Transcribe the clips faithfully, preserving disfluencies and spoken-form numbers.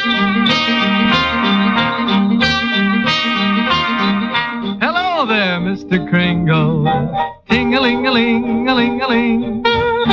Hello there, Mister Kringle. Ting-a-ling-a-ling-a-ling-a-ling.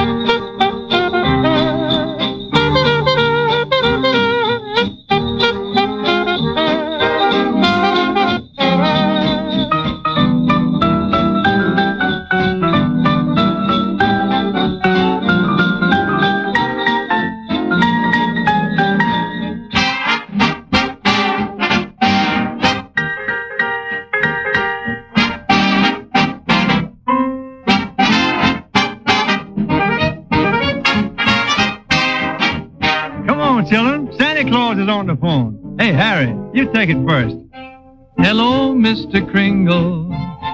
On the phone. Hey, Harry, you take it first. Hello, Mister Kringle.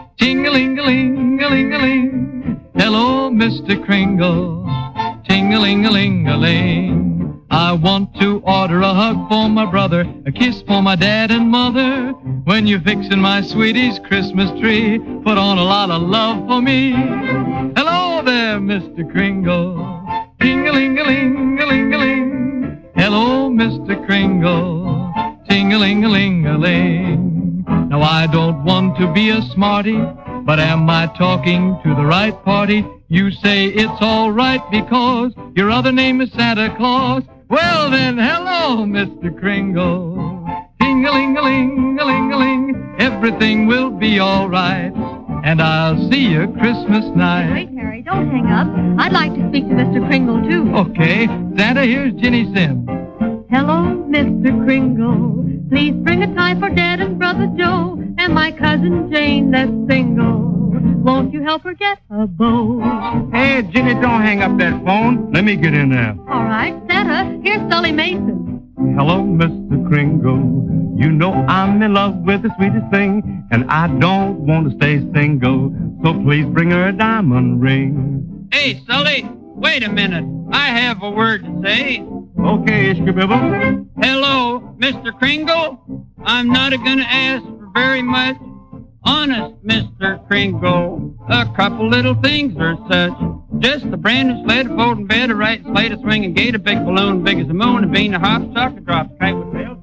Ting-a-ling-a-ling-a-ling-a-ling. Hello, Mister Kringle. Ting-a-ling-a-ling-a-ling. I want to order a hug for my brother, a kiss for my dad and mother. When you're fixing my sweetie's Christmas tree, put on a lot of love for me. Hello there, Mister Kringle. Ting-a-ling-a-ling-a-ling-a-ling. Hello, Mister Kringle, ting-a-ling-a-ling-a-ling. Now, I don't want to be a smarty, but am I talking to the right party? You say it's all right because your other name is Santa Claus. Well, then, hello, Mister Kringle, ting-a-ling-a-ling-a-ling-a-ling. Everything will be all right, and I'll see you Christmas night. Wait, Harry, don't hang up. I'd like to speak to Mister Kringle, too. Okay. Santa, here's Ginny Sim. Hello, Mister Kringle. Please bring a tie for Dad and Brother Joe and my cousin Jane that's single. Won't you help her get a beau? Hey, Ginny, don't hang up that phone. Let me get in there. All right, Santa, here's Sully Mason. Hello, Mister Kringle. You know I'm in love with the sweetest thing, and I don't want to stay single, so please bring her a diamond ring. Hey, Sully, wait a minute. I have a word to say. Okay, Ishkabibble. Hello, Mister Kringle. I'm not going to ask for very much. Honest, Mister Kringle. A couple little things or such. Just a brand new sled, a folding bed, a right slate, a swinging gate, a big balloon big as the moon, a bean, a hop, sock, a drop, a kite with rails,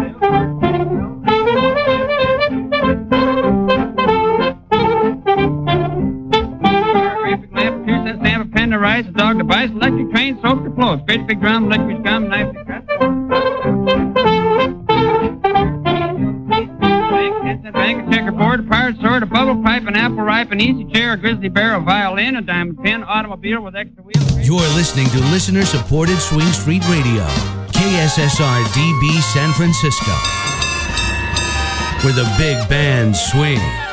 a pen to rice, a dog to bite, electric train, soap to clothes, great big drum, liquid gum, knife to cut. Bank, a checkerboard, a pirate sword, a bubble pipe, an apple ripe, an easy chair, a grizzly bear, a violin, a diamond pin, automobile with extra wheels. You're listening to listener-supported Swing Street Radio, K S S R D B San Francisco, where the big bands swing.